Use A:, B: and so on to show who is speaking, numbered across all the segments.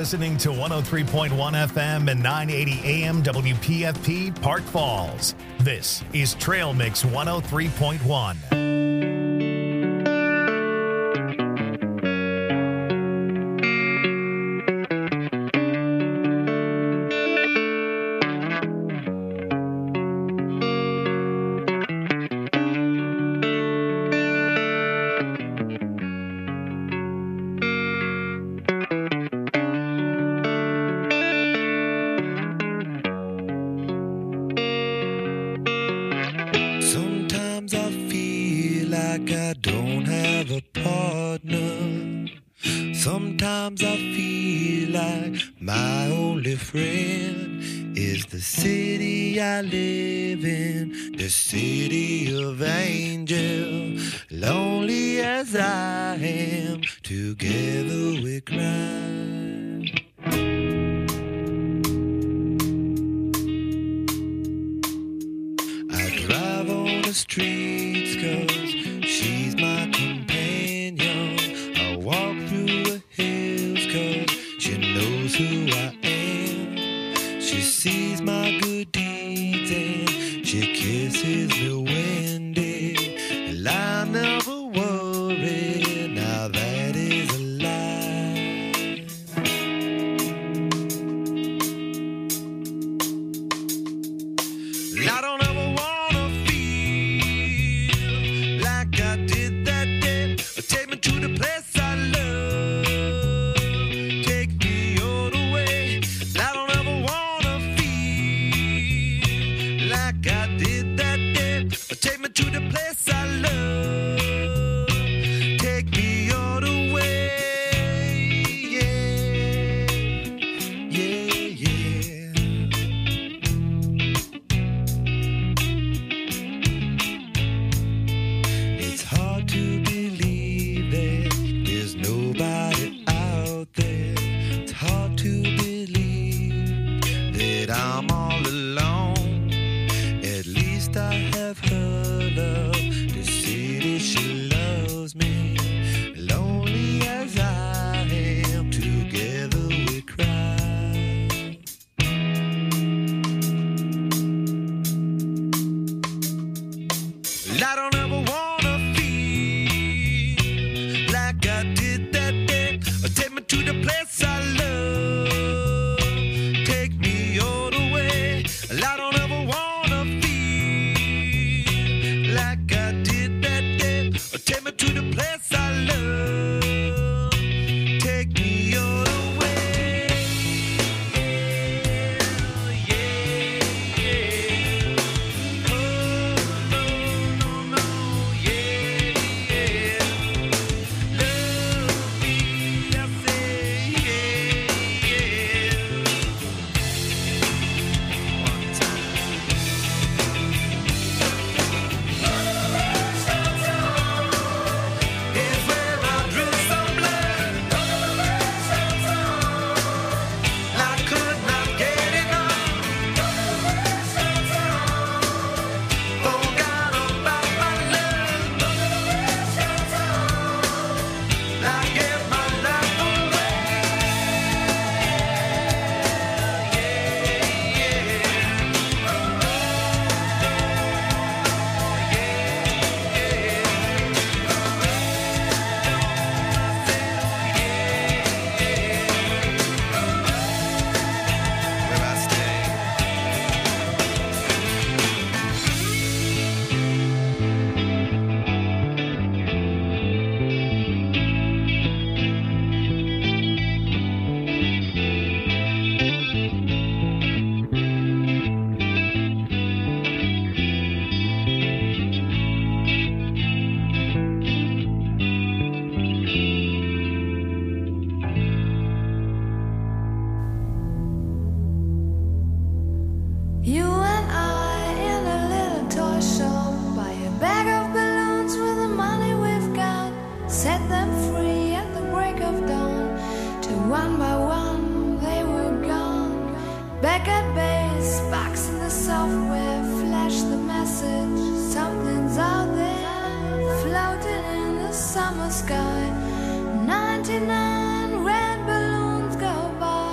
A: listening to 103.1 FM and 980 AM WPFP Park Falls. This is Trail Mix 103.1.
B: Sometimes I feel like my only friend is the city I live in, the city of angels. Lonely as I am, together we cry. I drive on the streets 'cause she's my companion. I walk through the hills 'cause she knows who I am. She sees my good deeds and she kisses me windy. And I never worry, now that is a lie. I don't ever wanna feel like I did that day. Take me to the place I love. Take me all the way. I don't ever wanna feel like I did that day. Take me to the place I love. Take me all the way. Yeah, yeah, yeah. It's hard to believe that there's nobody out there. It's hard to believe that I'm all alone. At least I have her love. The city, she loves me. Lonely as I am, together we cry. I don't ever wanna feel like I did that day. Take me to the place I love. Take me all the way. I don't ever wanna feel like I did that day. Take me to the place I love. Take me all the way. Yeah, yeah. Oh, no, no, no. Yeah, yeah. Love me, I say, yeah, yeah. One time. Is where I drew some blood. I could not get enough. Forgot about my love. I gave my life away. Where I stay.
C: You and I in a little toy shop, buy a bag of balloons with the money we've got, set them free at the break of dawn, till one by one they were gone. Back at base, box in the software, flash the message, something's out there, floating in the summer sky. 99 red balloons go by.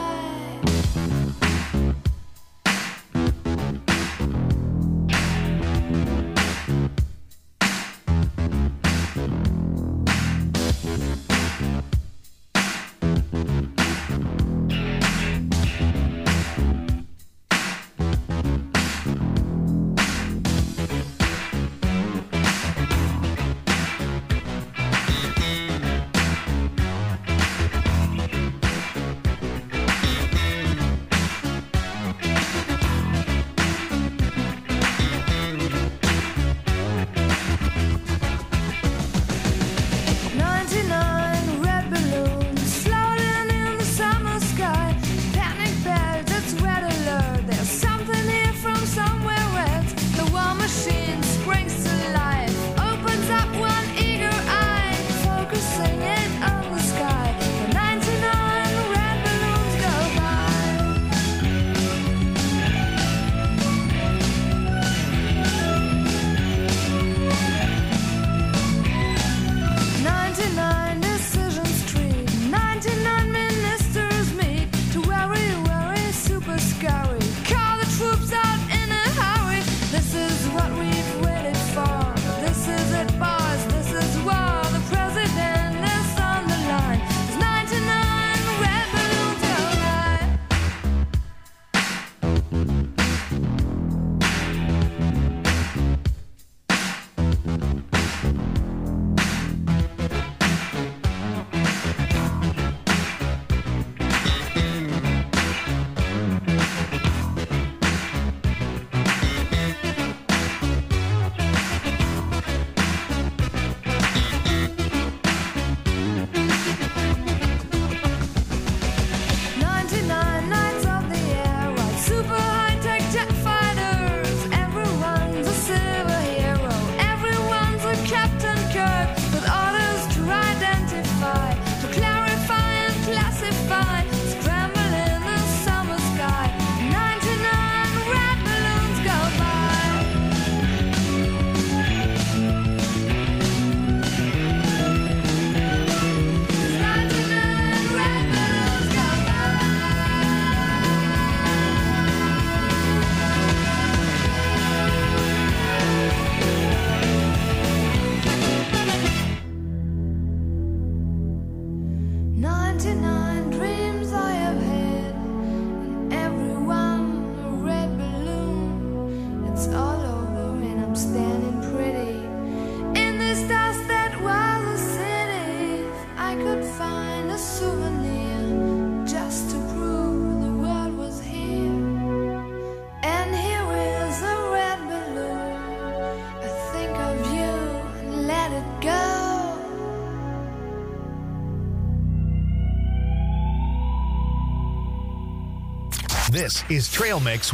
A: This is Trail Mix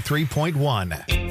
A: 103.1.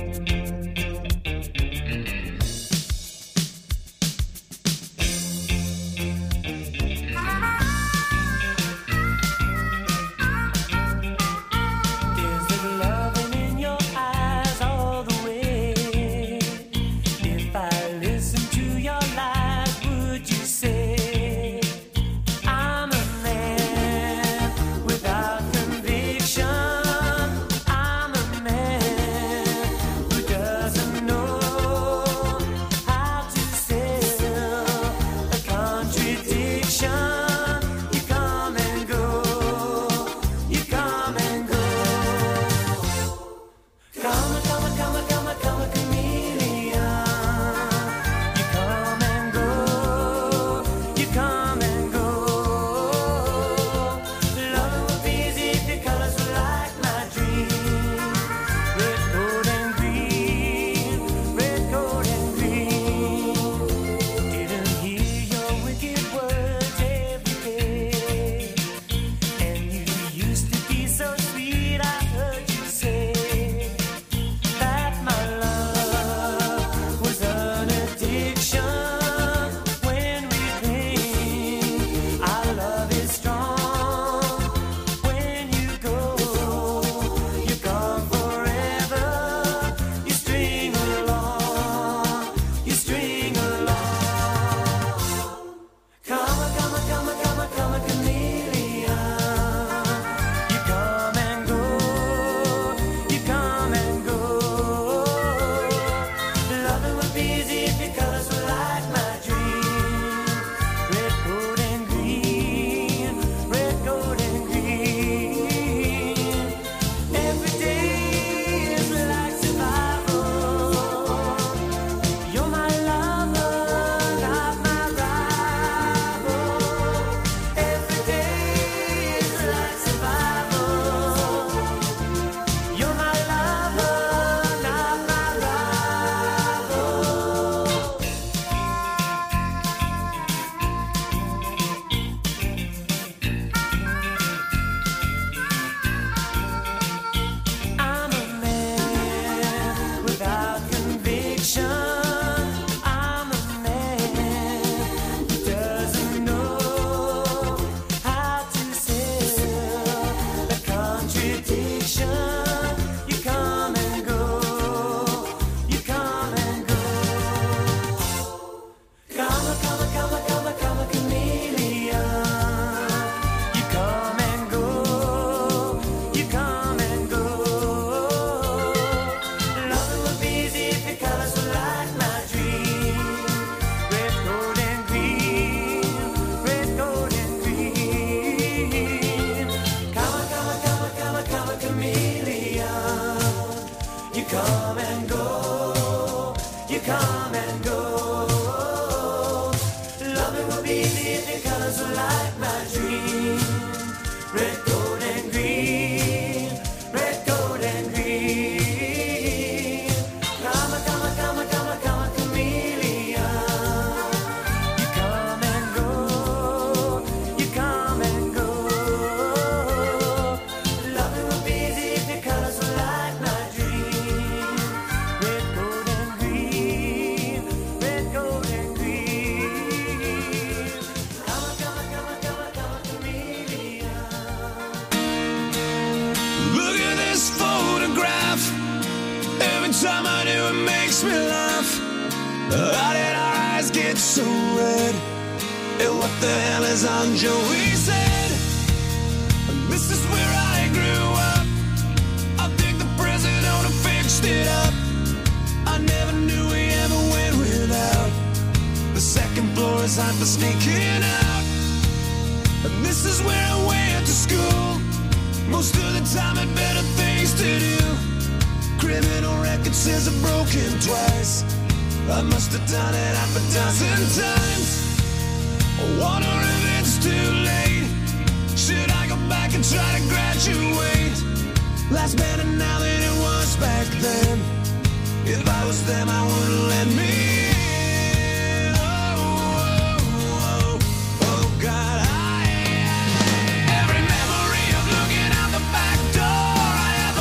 D: Every memory of looking out the back door, I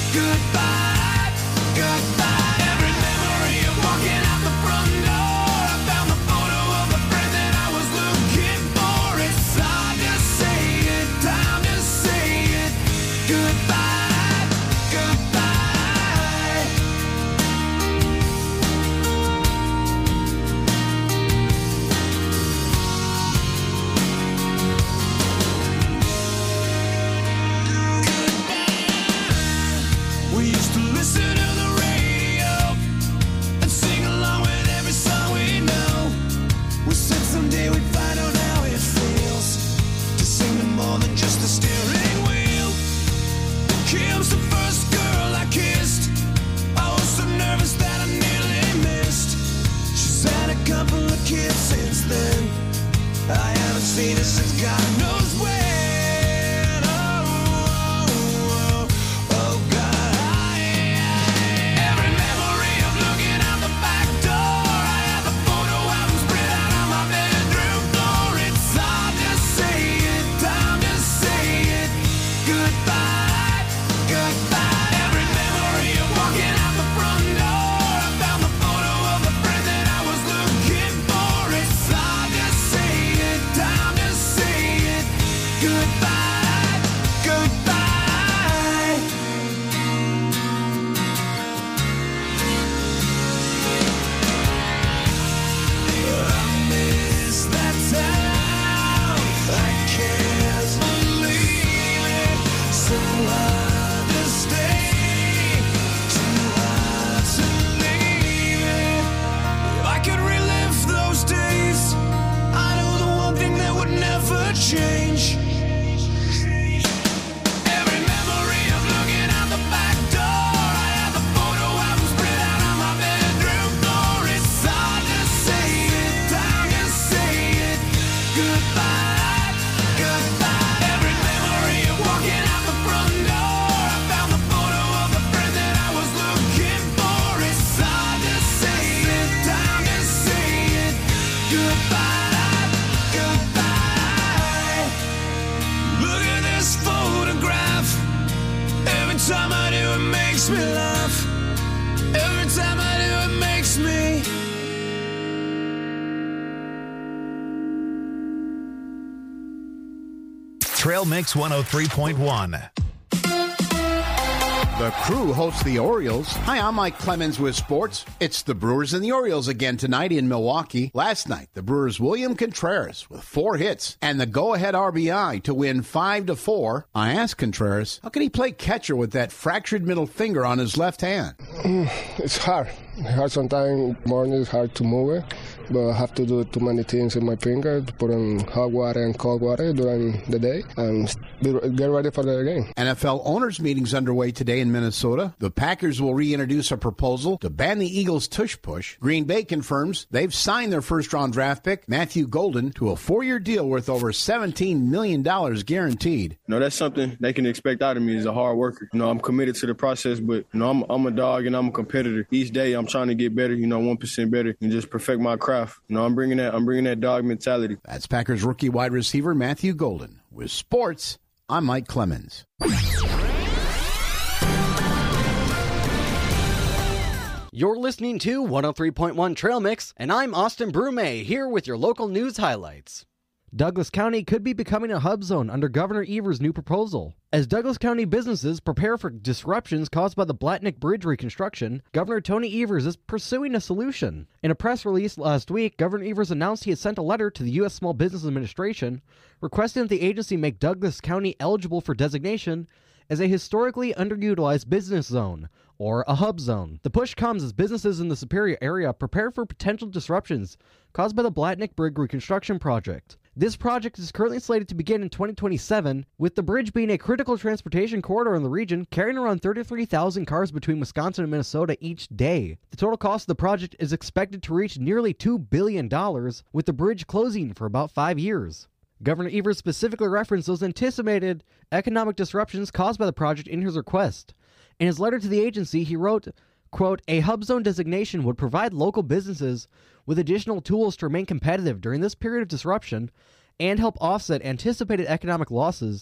B: Goodbye, goodbye. Every memory of walking out the front door. I found the photo of the friend that I was looking for. It's hard to say it, time to say it. Goodbye, goodbye. We used to listen to the radio and sing along with every song we know. We said someday we'd find out how it feels to sing to more than just the steering wheel. Kim's the first girl I kissed. I was so nervous that I nearly missed. She's had a couple of kids since then. I haven't seen her since God knows when. Every memory of looking out the back door. I have the photo album spread out on my bedroom floor. It's hard to say it, time to say it. Goodbye, goodbye. Every memory of walking out the front door. I found the photo of the friend that I was looking for. It's hard to say it, time to say it. Goodbye, goodbye. I miss that town. I can't believe it. So hard to stay, too hard to leave it. If I could relive those days, I know the one thing that would never change. Every memory of looking out the back door. I have the photo album spread out on my bedroom floor. It's hard to say it, time to say it. Goodbye, goodbye. Every memory of walking out the front door. I found the photo of the friend that I was looking for. It's hard to say it, time to say it. Goodbye, goodbye. Look at this photograph. Every time I do, it makes me laugh. Every time I do, it makes me.
A: Trail Mix 103.1.
D: The Crew hosts the Orioles. Hi, I'm Mike Clemens with sports. It's the Brewers and the Orioles again tonight in Milwaukee. Last night, the Brewers' William Contreras with 4 hits and the go-ahead RBI to win 5-4. I asked Contreras, how can he play catcher with that fractured middle finger on his left hand?
E: It's hard. It's hard sometimes. Morning it's hard to move it, but I have to do too many things in my finger to put in hot water and cold water during the day and get ready for the game.
D: NFL owners' meetings underway today in Minnesota. The Packers will reintroduce a proposal to ban the Eagles' tush push. Green Bay confirms they've signed their first-round draft pick, Matthew Golden, to a 4-year deal worth over $17 million guaranteed.
F: That's something they can expect out of me as a hard worker. I'm committed to the process, but I'm a dog and I'm a competitor. Each day I'm trying to get better, 1% better, and just perfect my craft. I'm bringing that dog mentality.
D: That's Packers rookie wide receiver Matthew Golden. With sports, I'm Mike Clemens.
G: You're listening to 103.1 Trail Mix, and I'm Austin Brume, here with your local news highlights. Douglas County could be becoming a hub zone under Governor Evers' new proposal. As Douglas County businesses prepare for disruptions caused by the Blatnick Bridge reconstruction, Governor Tony Evers is pursuing a solution. In a press release last week, Governor Evers announced he had sent a letter to the U.S. Small Business Administration requesting that the agency make Douglas County eligible for designation as a historically underutilized business zone, or a hub zone. The push comes as businesses in the Superior area prepare for potential disruptions caused by the Blatnick Bridge reconstruction project. This project is currently slated to begin in 2027, with the bridge being a critical transportation corridor in the region, carrying around 33,000 cars between Wisconsin and Minnesota each day. The total cost of the project is expected to reach nearly $2 billion, with the bridge closing for about 5 years. Governor Evers specifically referenced those anticipated economic disruptions caused by the project in his request. In his letter to the agency, he wrote, quote, "A hub zone designation would provide local businesses with additional tools to remain competitive during this period of disruption and help offset anticipated economic losses,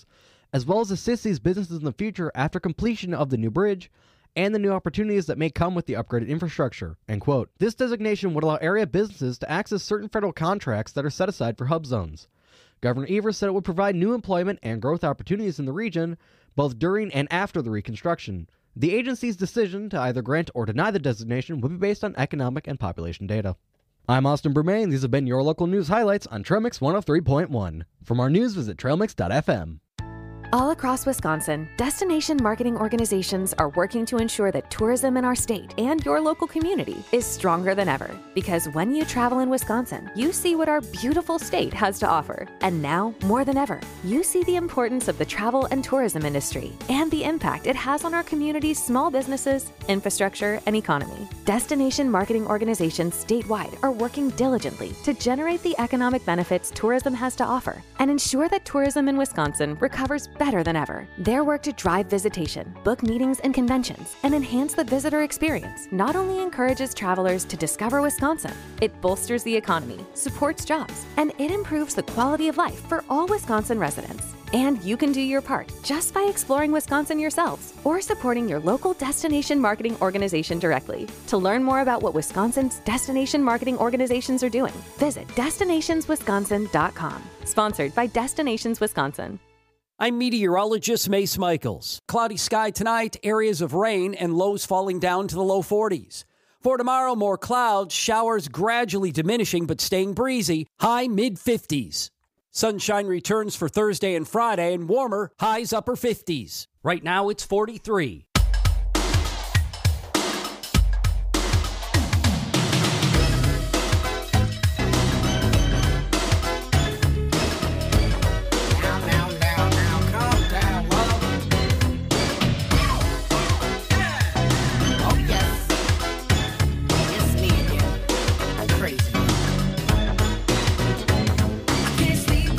G: as well as assist these businesses in the future after completion of the new bridge and the new opportunities that may come with the upgraded infrastructure, end quote. This designation would allow area businesses to access certain federal contracts that are set aside for hub zones. Governor Evers said it would provide new employment and growth opportunities in the region, both during and after the reconstruction. The agency's decision to either grant or deny the designation would be based on economic and population data. I'm Austin Brume, and these have been your local news highlights on Trail Mix 103.1. For more news, visit trailmix.fm.
H: All across Wisconsin, destination marketing organizations are working to ensure that tourism in our state and your local community is stronger than ever. Because when you travel in Wisconsin, you see what our beautiful state has to offer. And now, more than ever, you see the importance of the travel and tourism industry and the impact it has on our community's small businesses, infrastructure, and economy. Destination marketing organizations statewide are working diligently to generate the economic benefits tourism has to offer and ensure that tourism in Wisconsin recovers better than ever. Their work to drive visitation, book meetings and conventions, and enhance the visitor experience not only encourages travelers to discover Wisconsin, it bolsters the economy, supports jobs, and it improves the quality of life for all Wisconsin residents. And you can do your part just by exploring Wisconsin yourselves or supporting your local destination marketing organization directly. To learn more about what Wisconsin's destination marketing organizations are doing, visit destinationswisconsin.com. Sponsored by Destinations Wisconsin.
I: I'm meteorologist Mace Michaels. Cloudy sky tonight, areas of rain and lows falling down to the low 40s. For tomorrow, more clouds, showers gradually diminishing but staying breezy, high mid-50s. Sunshine returns for Thursday and Friday and warmer, highs upper 50s. Right now it's 43.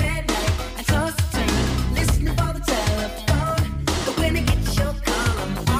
J: Listening for the telephone, but when I get your call, I'm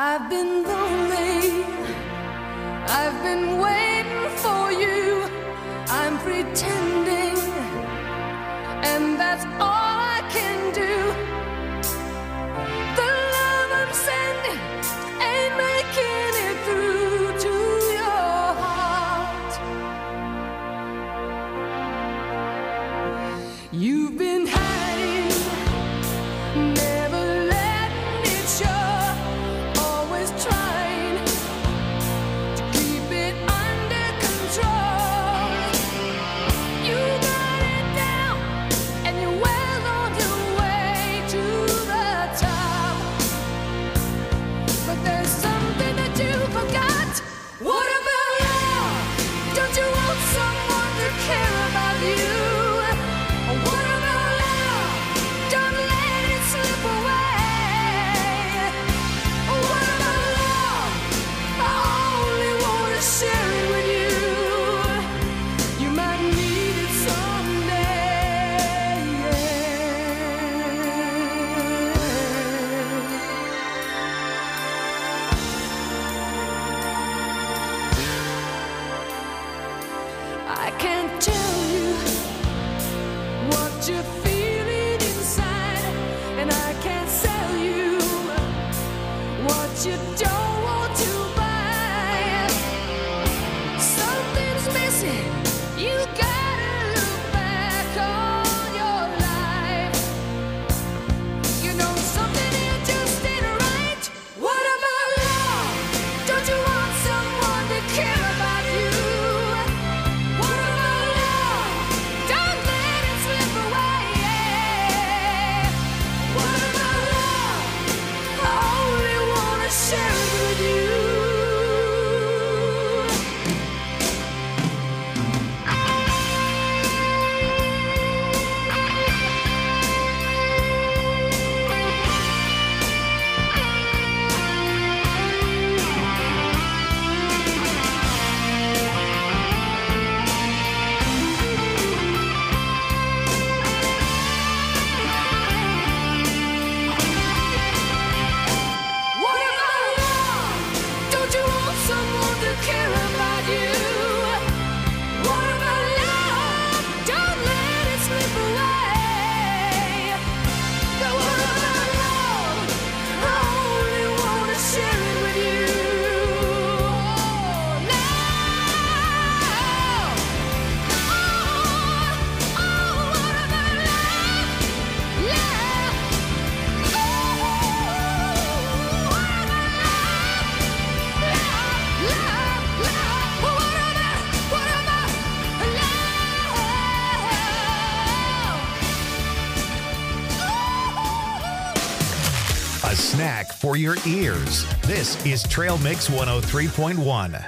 C: I've been lonely, I've been waiting for you, I'm pretending, and that's all I can do. The love I'm sending ain't making it through to your heart. You've been hiding, never letting it show, always trying to keep it under control. You got it down and you're well on your way to the top, but there's something that you forgot. What about love? Don't you want someone to care about you? What about love? Don't let it slip away. What about love? I only want to share it with you. You might need it someday. I can't tell you what you're feeling inside, and I can't sell you what you don't want to buy. Something's missing, you gotta look back on your life. You know something here just ain't right. What about love? Don't you want someone to care about you? What about love? Don't let it slip away. What about love? I only wanna share it with you. What about love? Don't you want someone to care about you? What about love? Don't let it slip away. But what about love? I only wanna share it with you. What about love? Love.
A: A snack for your ears. This is Trail Mix 103.1.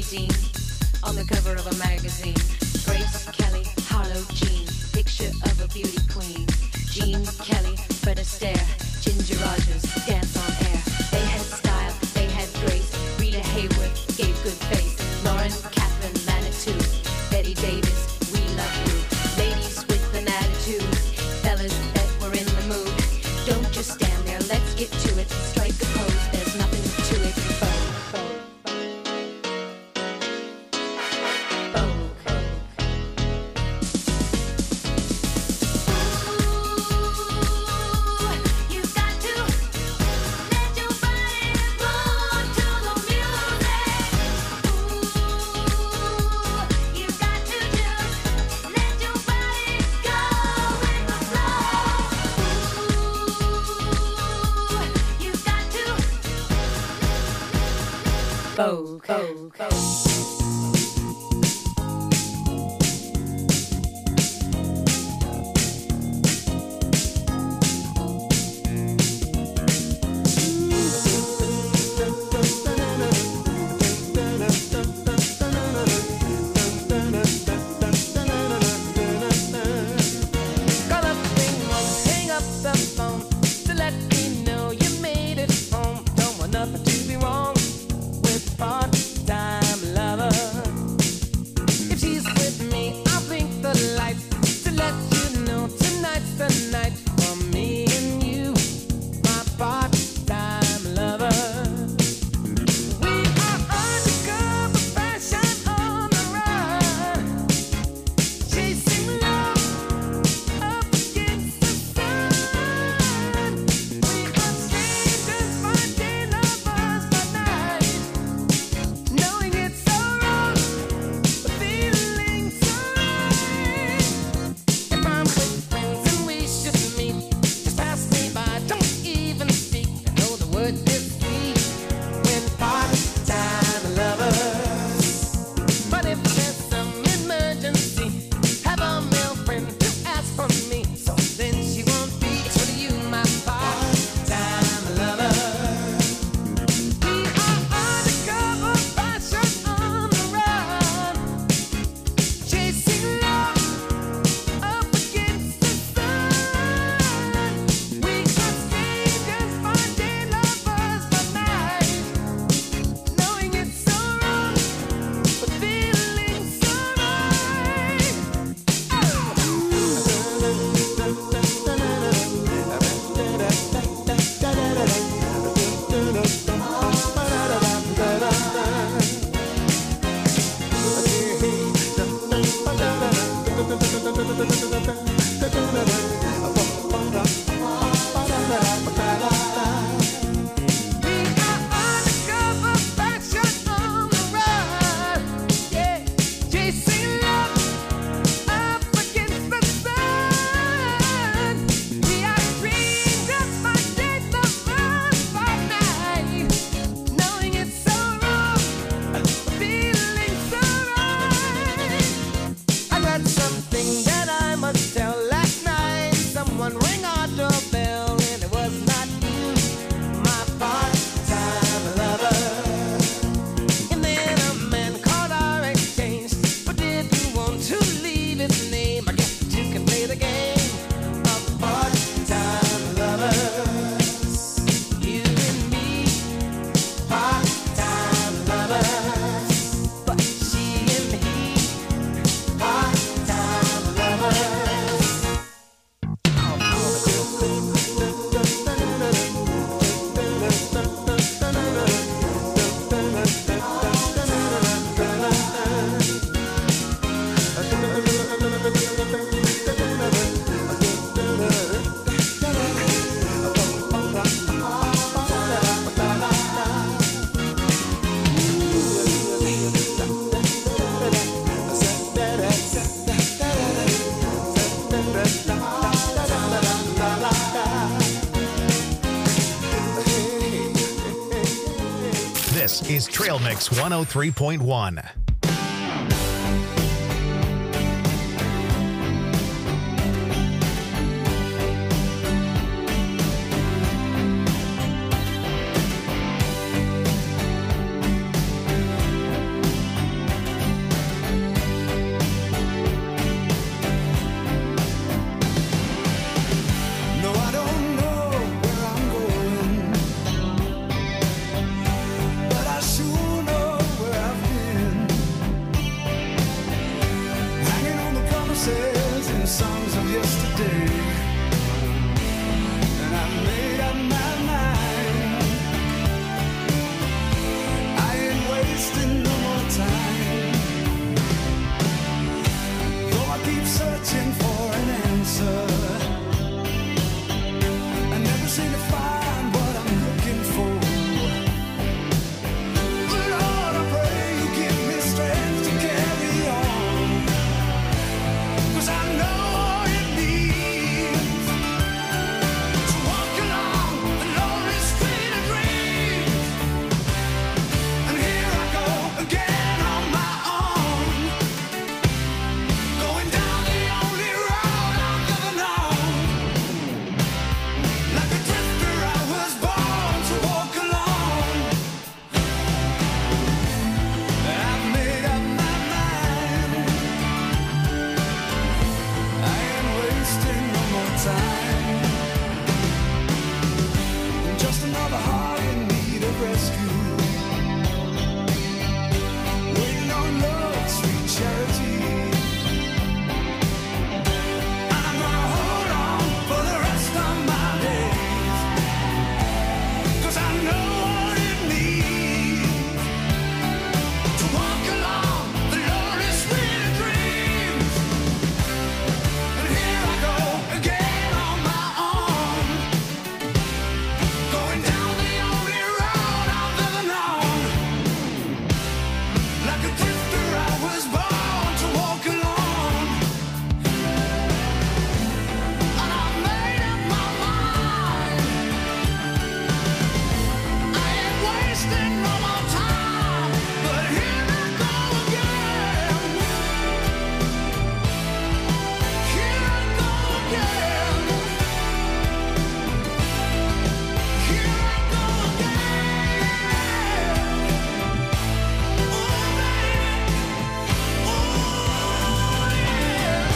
J: Christine on the cover of a magazine. Grace Kelly, Harlow Jean, picture of a beauty queen. Jean Kelly, Fred Astaire, Ginger Rogers, dance on air. They had style, they had grace. Rita Hayworth gave good face. Lauren Catherine Manitou, Betty Davis, we love you. Ladies with an attitude, fellas that were in the mood. Don't just stand there, let's get to it. Strike a pose, there's nothing to it.
A: This is Trail Mix 103.1.
B: promises and songs of yesterday. And I made up my mind. I ain't wasting no more time. Though I keep searching for an answer, I never seem to find what I'm looking for. But Lord, I pray you give me strength to carry on, 'cause I know what it means to walk along the lonely street of dreams. And here I go again on my own, going down the only road I've ever known. Like a drifter, I was born to walk alone. I've made up my mind. I ain't wasting no more time. Just another heart in need of rescue, waiting on love's sweet charity. I'm gonna hold on for the rest of my days, 'cause I know what it means to walk along the lonely street of dreams. And here I go again on my own, going down the only road I've ever known. Like a drifter, I was born to walk alone. And I made up my mind. I ain't wasting no more time. But here I go again. Here I go again. Here I go again. Oh, baby. Oh, yeah.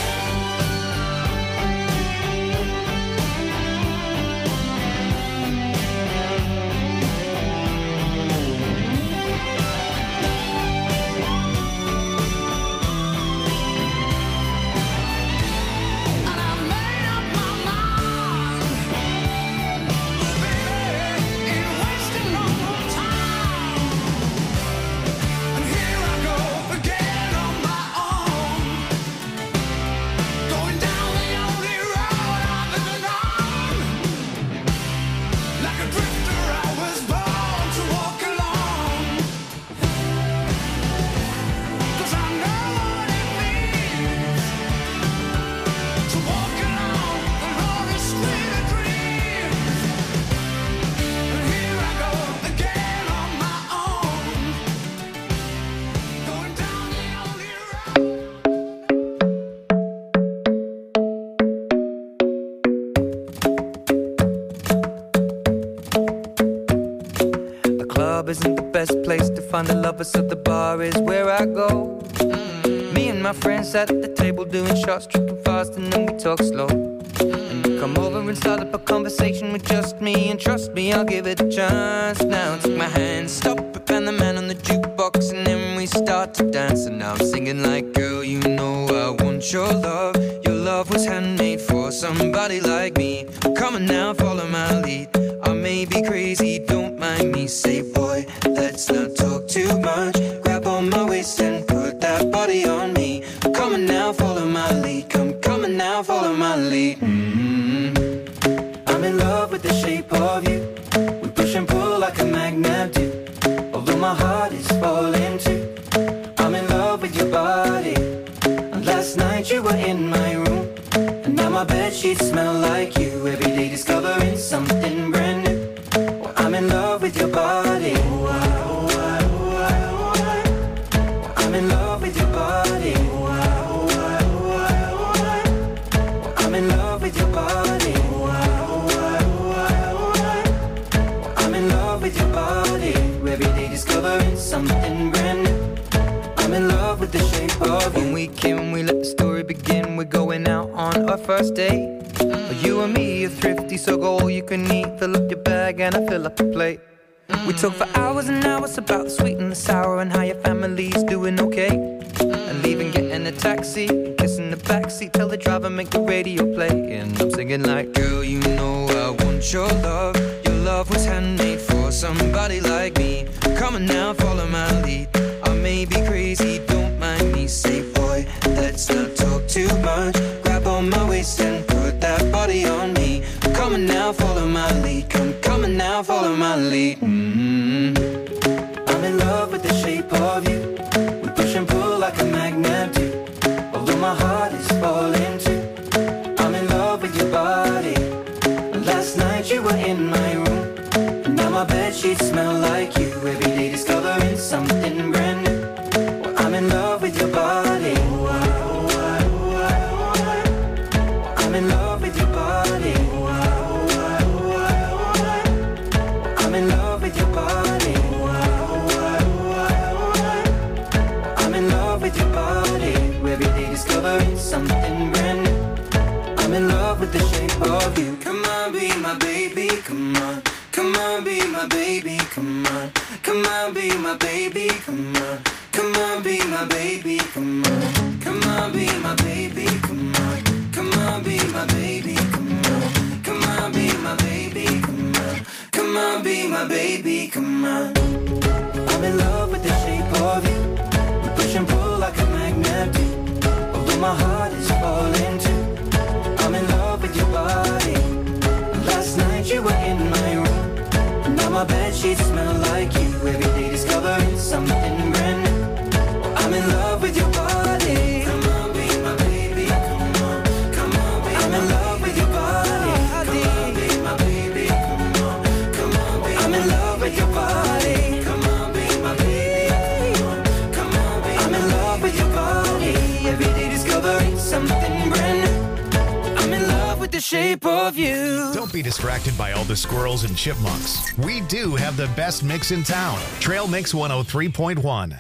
B: And I made up my mind. Oh, baby, ain't wasting no more time. And here I go again on my own, going down the only road I've ever known. Like a drifter, I was born to walk alone. 'Cause I know what it means to walk along the lonely street of dreams. And here I go again on my own, going down the only road.
K: The club isn't the best place to find the lovers, so the bar is where I go. Me and my friends at the table doing shots, tripping fast, and then we talk slow. And you come over and start up a conversation with just me, and trust me, I'll give it a chance. Now take my hand, stop it, and the man on the jukebox, and then we start to dance. And now I'm singing like, girl, you know I want your love. Your love was handmade for somebody like me. Come on now, follow my lead. I may be crazy, don't mind me. Say, boy, let's not talk too much. Grab on my waist and put that body on me. Come on now, follow my lead. Come on now, follow my lead. I'm in love with the shape of you. We push and pull like a magnet do. Although my heart is falling too. I'm in love with your body. And last night you were in my room, and now my bedsheets smell like you. Every day discovering something brand new. Well, I'm in love with your body. I'm in love with your body. I'm in love with your body. I'm in love with your body. Every day discovering something brand new. I'm in love with the shape of you. When we came, we let the story begin. We're going out on our first date. You and me are thrifty, so go all you can eat. Fill up your bag and I fill up the plate. We talk for hours and hours about the sweet and the sour, and how your family's doing okay. And leaving, getting a taxi, kissing the backseat, tell the driver make the radio play. And I'm singing like, girl, you know I want your love. Your love was handmade for somebody like me. Come on now, follow my lead. I may be crazy, don't mind me. Say, boy, let's not talk too much. Grab on my waist and put that body on me. Come on now, follow my lead. Come on now, follow my lead. I'm in love with the shape of you. We push and pull like a magnet do. Although my heart is falling too. I'm in love with your body. Last night you were in my room. And now my bedsheets smell like you. Every day discovering something brand new. Well, I'm in love with your body. I'm in love with your body. I'm in love with your body. I'm in love with your body. Every day discovering something brand new. I'm in love with the shape of you. Come on, be my baby, come on. Come on, be my baby, come on. Come on, be my baby, come on. Come on, be my baby, come on. Come on, be my baby, come on. Come on, be my baby, come on. Come on, be my baby, come on. Come on, be my baby, come on. I'm in love with the shape of you. We push and pull like a magnet do. Although my heart is falling too. I'm in love with your body. Last night you were in my room. Now my bedsheets smell like you. Every day discovering something brand new. I'm in love with your body. Come on, be my baby. Come on, come on, be I'm in love with your body. Come on, be my baby. Come on, come on, be I'm in love with your body. Come on, be my baby. Come on, be I'm in love with your body. Every day discovering something brand new. I'm in love with the shape of you.
A: Don't be distracted by all the squirrels and chipmunks. We do have the best mix in town. Trail Mix 103.1.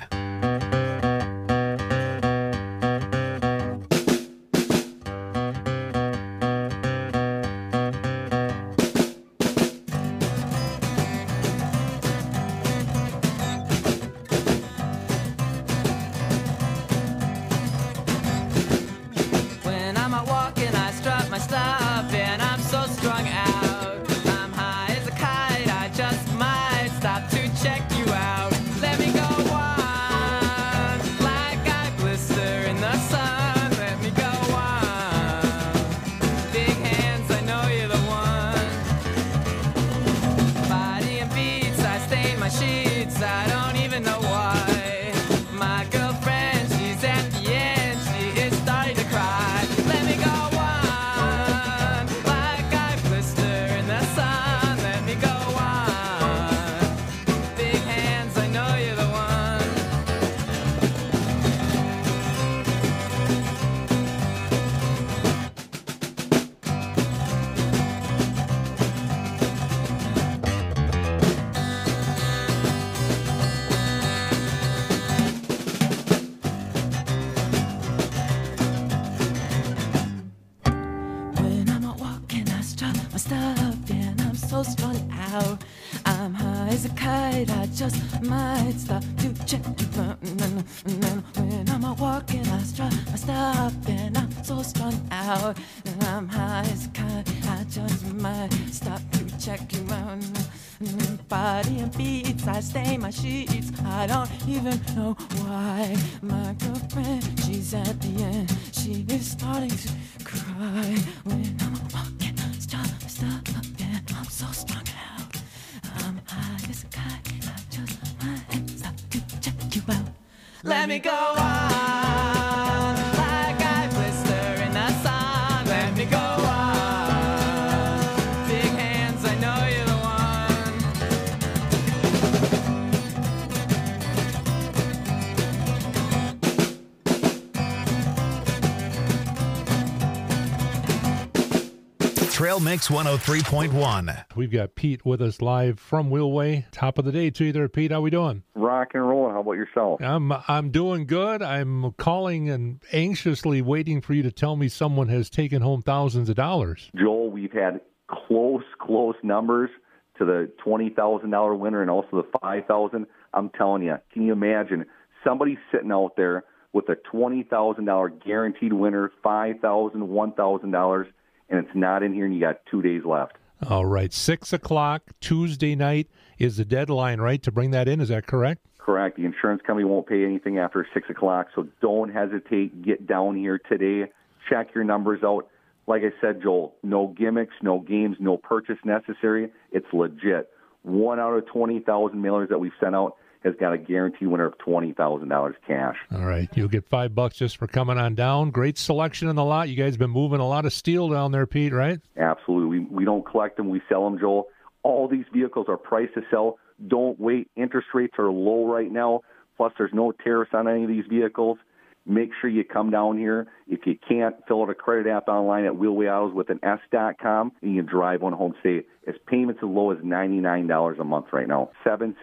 L: When I'm out walking, I strut my stuff, and I'm so strung out. I'm high as a kite, I just might stop to check you out. Let me go on, like I blister in the sun. Let me go on. Big hands, I know you're the one. Body and beats, I stain my sheets, I don't even know why. My girlfriend, she's at the end, she is starting to cry. Let me go on, like I blister in the sun. Let me go on. Big hands, I know you're the one. When I'm out walking, I strut my stuff, and I'm so strung out. I'm high as a kite, I just might stop to check you out. When I'm out walking, I strut my stuff, and I'm so strung out. And I'm high as a kite, I just might stop to check you out. Body and beats, I stain my sheets, I don't even know why. My girlfriend, she's at the end, she is starting to cry. When I'm walking, stop, and I'm so strung out. I'm high as a kite, I just might stop to check you out. Let me go on, like I blister in the sun. Let me go on. Big hands, I know you're the one.
A: Trail Mix 103.1.
M: We've got Pete with us live from Wheelway. Top of the day to you there, Pete. How we doing?
N: Rock and roll. How about yourself?
M: I'm doing good. I'm calling and anxiously waiting for you to tell me someone has taken home thousands of dollars.
N: Joel, we've had close numbers to the $20,000 winner and also the $5,000. I'm telling you, can you imagine somebody sitting out there with a $20,000 guaranteed winner, $5,000, $1,000, and it's not in here, and you got 2 days left.
M: All right, 6 o'clock Tuesday night is the deadline, right, to bring that in? Is that correct?
N: Correct. The insurance company won't pay anything after 6 o'clock, so don't hesitate. Get down here today. Check your numbers out. Like I said, Joel, no gimmicks, no games, no purchase necessary. It's legit. 1 out of 20,000 mailers that we've sent out has got a guaranteed winner of $20,000 cash.
M: All right. You'll get $5 just for coming on down. Great selection in the lot. You guys have been moving a lot of steel down there, Pete, right?
N: Absolutely. We don't collect them. We sell them, Joel. All these vehicles are priced to sell. Don't wait. Interest rates are low right now. Plus, there's no tariffs on any of these vehicles. Make sure you come down here. If you can't, fill out a credit app online at Wheelway Autos with an S.com, and you can drive one home safe. It's payments as low as $99 a month right now.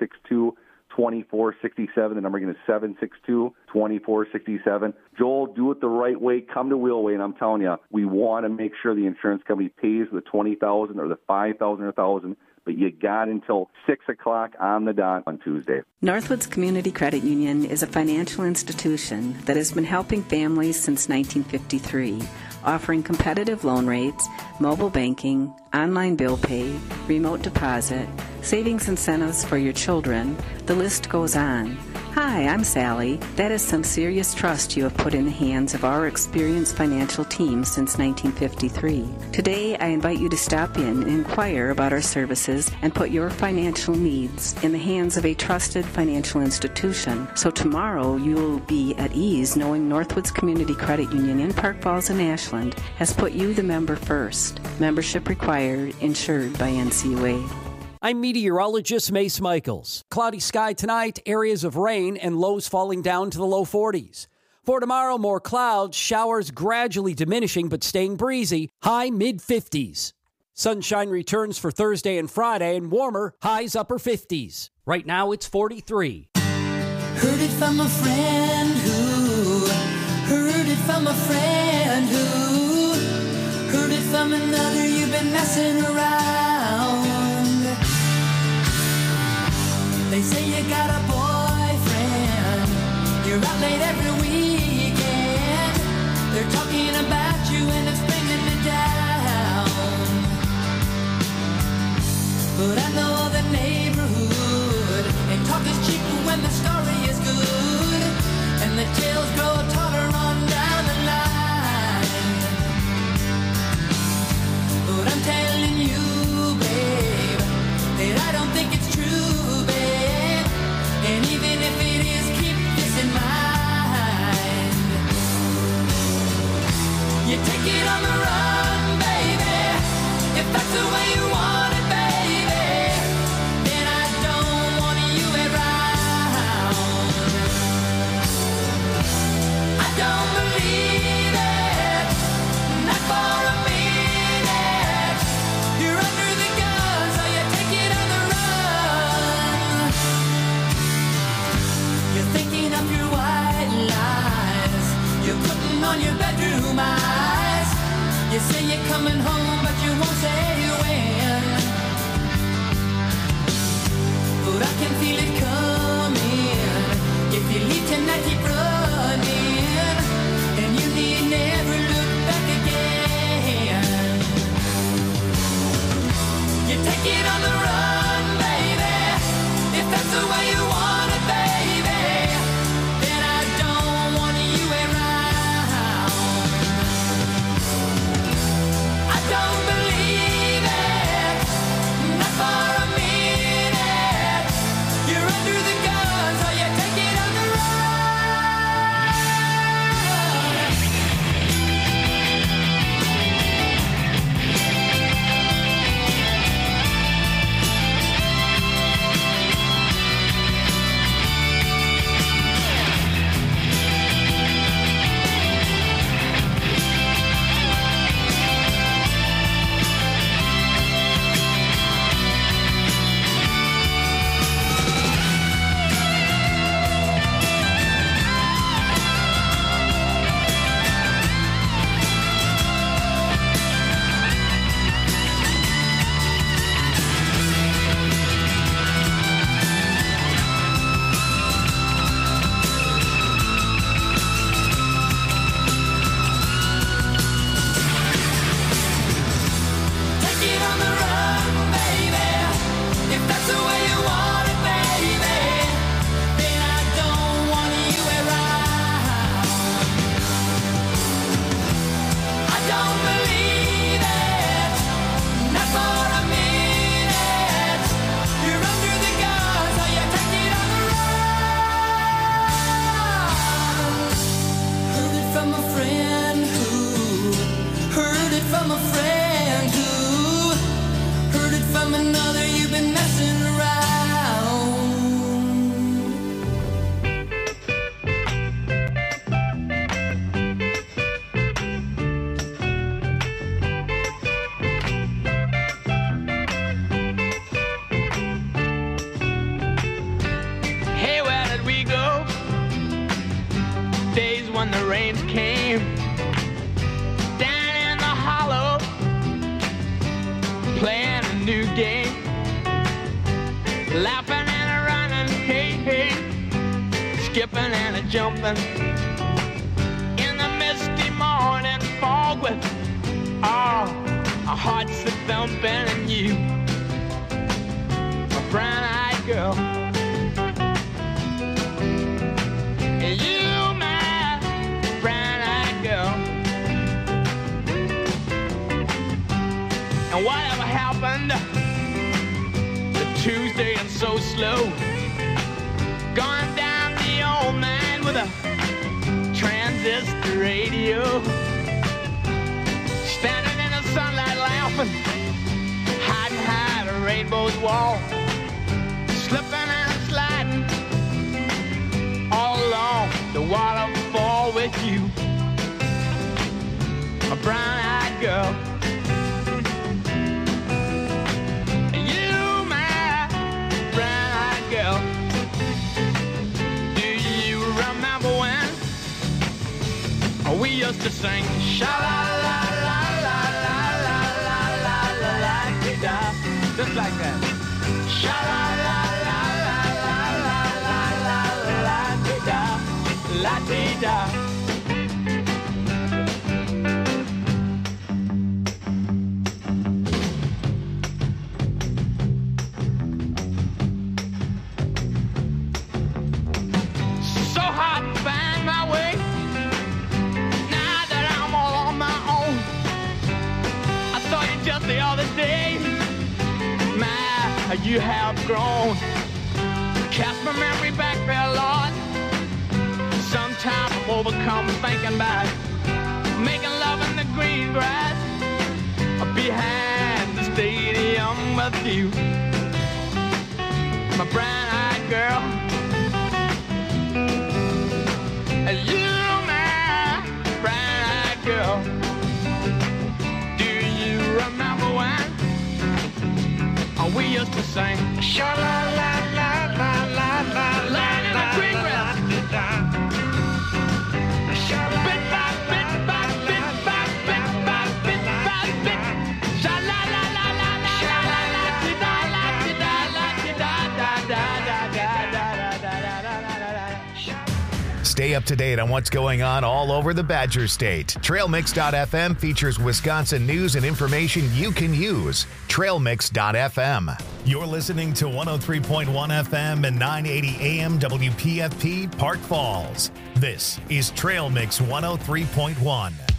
N: 762-2467. The number again is 762-2467. Joel, do it the right way. Come to Wheelway, and I'm telling you, we want to make sure the insurance company pays the $20,000 or the $5,000 or $1,000. But you got until 6 o'clock on the dot on Tuesday.
O: Northwoods Community Credit Union is a financial institution that has been helping families since 1953, offering competitive loan rates, mobile banking, online bill pay, remote deposit, savings incentives for your children. The list goes on. Hi, I'm Sally. That is some serious trust you have put in the hands of our experienced financial team since 1953. Today, I invite you to stop in and inquire about our services and put your financial needs in the hands of a trusted financial institution. So tomorrow, you will be at ease knowing Northwoods Community Credit Union in Park Falls and Ashland has put you, the member, first. Membership required, insured by NCUA.
I: I'm meteorologist Mace Michaels. Cloudy sky tonight, areas of rain, and lows falling down to the low 40s. For tomorrow, more clouds, showers gradually diminishing but staying breezy, high mid-50s. Sunshine returns for Thursday and Friday, and warmer, highs upper 50s. Right now, it's 43.
L: Heard it from a friend who heard it from a friend who heard it from another. You've been messing around. They say you got a boyfriend, you're out late every weekend. They're talking about you and it's bringing me down. But I know the neighborhood, and talk is cheap when the story is good, and the tales grow taller on down the line. But I'm telling you, babe, that I don't think it's true, babe. And even if it is, keep this in mind. You take it on the run, baby. If that's the way you want it, baby, then I don't want you around. I don't believe it, not for a minute. You're under the gun, so you take it on the run. You're thinking of your white lies, you're putting on your bedroom eyes. You say you're coming home, but you won't say when.
P: jumping in the misty morning fog with our hearts a thumping and you, a brown-eyed girl. You, my brown-eyed girl. And whatever happened to Tuesday and so slow, going down the old man with a transistor radio, standing in the sunlight laughing, hiding behind a rainbow's wall, slipping and sliding all along the waterfall with you, a brown-eyed girl. You, my brown-eyed girl. Do you remember when we used to sing sha-la-la-la-la-la-la-la-la-la-la-la-la-la-la, just like that. Sha-la-la-la-la-la-la-la-la-la-la-la-la-la-la. So hard to find my way now that I'm all on my own. I saw you just the other day. My, you have grown. Cast my memory back there, Lord. Sometimes I'm overcome thinking about making love in the green grass behind the stadium with you, my brown-eyed girl. You, my brown-eyed girl. Do you remember when we used to sing sha-la-la-la-la-la-la-la, in the green grass?
A: Stay up to date on what's going on all over the Badger State. TrailMix.fm features Wisconsin news and information you can use. TrailMix.fm. You're listening to 103.1 FM and 980 AM WPFP Park Falls. This is Trail Mix 103.1.